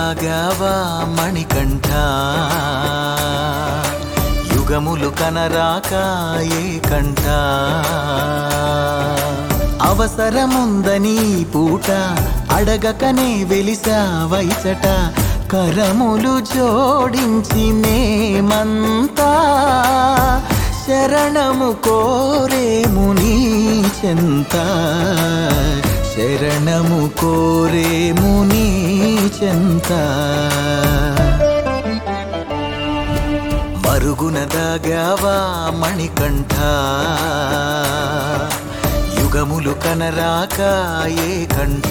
దాగావా మణికంఠ యుగములు కనరాక ఏ కంఠ అవసరముందని పూట అడగకనే వెలిసావైచట కరములు జోడించి మేమంతా శరణము కోరేము నీ చెంత శరణము కోరేము నీ చెంత మరుగున దాగావా మణికంఠ యుగములు కనరాక ఏ కంఠ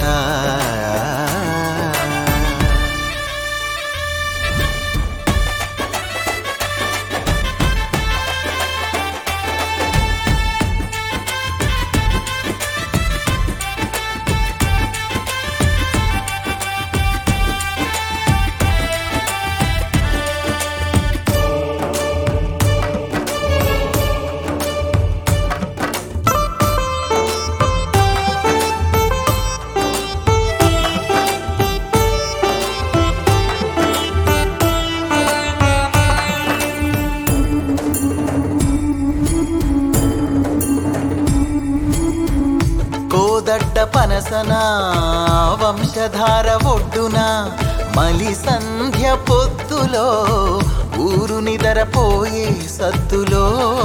దడ్డ పనసన వంశధార ఒడ్డున మలి సంధ్య పొద్దులో ఊరు నిదరపోయే సద్దులో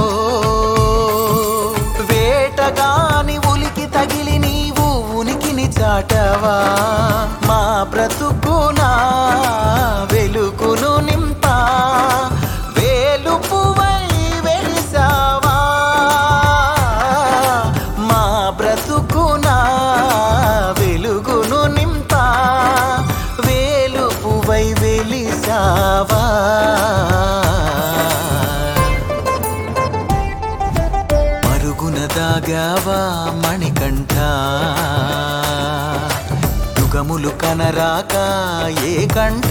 వేటగాని ఉలికి తగిలి నీవు ఉనికిని చాటవా మా బ్రతుకునా వెలుగును నింపా వేలుపువై వెలిసావా మా బ్రతుకునా వెలుగును నింపా వేలుపువై వెలిసావా మరుగున దాగావా మణికంఠ యుగములు కనరాక ఏ కంఠ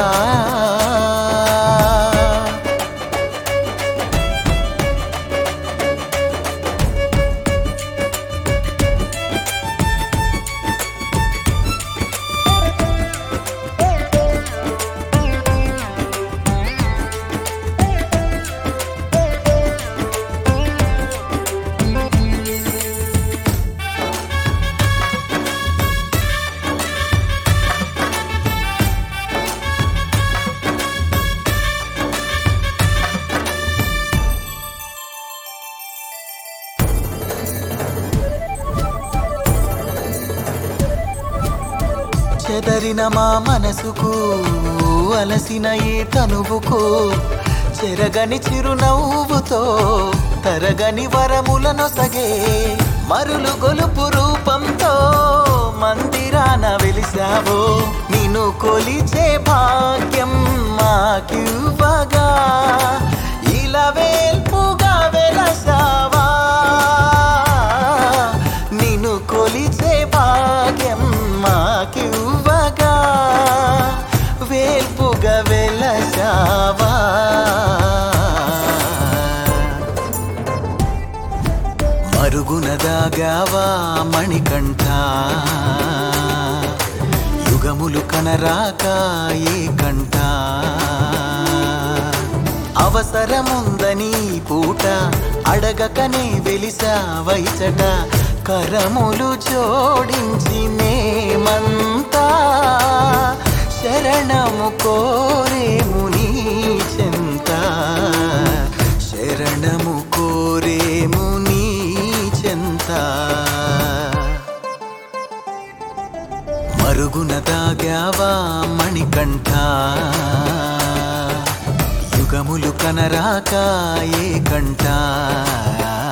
చెదరిన మా మనసుకు అలసిన ఈ తనువుకు చెరగని చిరునవ్వుతో తరగని వరములనొసగే మరులు గొలుపు రూపంతో మందిరాన వెలిసావో నిన్ను కొలిచే భాగ్యం మాకివ్వగా ఇలా వేల్పుగా వెలసావా నిన్ను కొలిచే భాగ్యం మాకివ్వగా వేల్పుగా వెలసావా మరుగున దాగావా మణికంఠ యుగములు కనరాక ఏ కంఠ అవసరముందని పూట అడగకనే వెలిసావైచట కరములు జోడించి మేమంతా శరణము కోరేము నీ చెంత శరణము కోరేము నీ చెంత మరుగున దాగావా మణికంఠ యుగములు కనరాక ఏ కంఠ